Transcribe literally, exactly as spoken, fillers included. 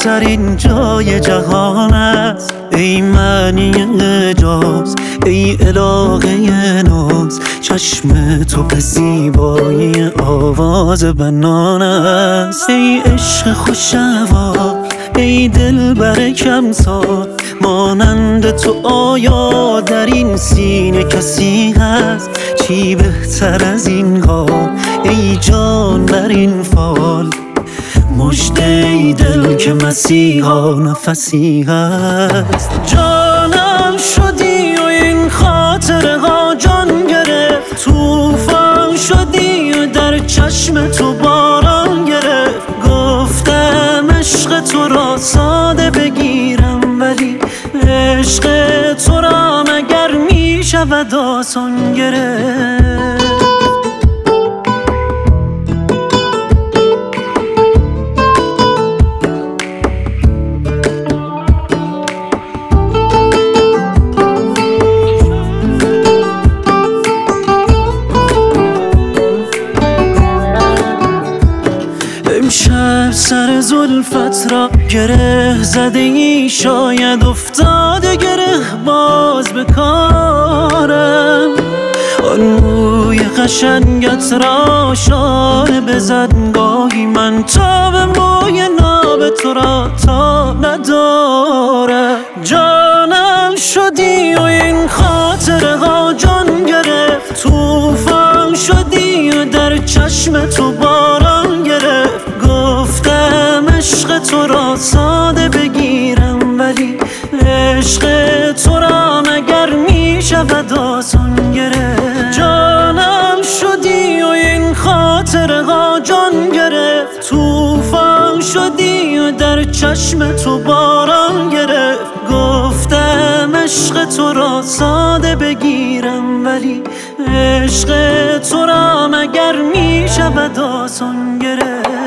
بهترین جای جهان است. ای معنی اعجاز، ای الهه ناز، چشم تو به زیبایی آواز بنان است. ای عشق خوش‌نوا، ای دلبر کم سال، مانند تو آیا در این سینه کسی هست؟ چی بهتر از این حال ای جان بر این فال؟ مژده ای دل که مسیحا نفسی هست. جانم شدی و این خاطره ها جان گرفت، طوفان شدی و در چشم تو باران گرفت. گفتم عشق تو را ساده بگیرم، ولی عشق تو را مگر می شود آسان گرفت؟ امشب سر زلفت را گره زده ای، شاید افتاده گره باز به کارم. آن موی قشنگت را شانه بزن، گاهی من تا به موی ناب تو را تا ندارم. جانم شدی و این خاطره ها جان گرفت، طوفان شدی و در چشم تو باران گرفت. گفتم عشق تو را ساده بگیرم، ولی عشق تو را مگر می شود آسان گرفت؟ جانم شدی و این خاطره ها جان گرفت، طوفان شدی و در چشم تو باران گرفت. گفتم عشق تو را ساده بگیرم، ولی عشق تو را مگر می شود آسان گرفت؟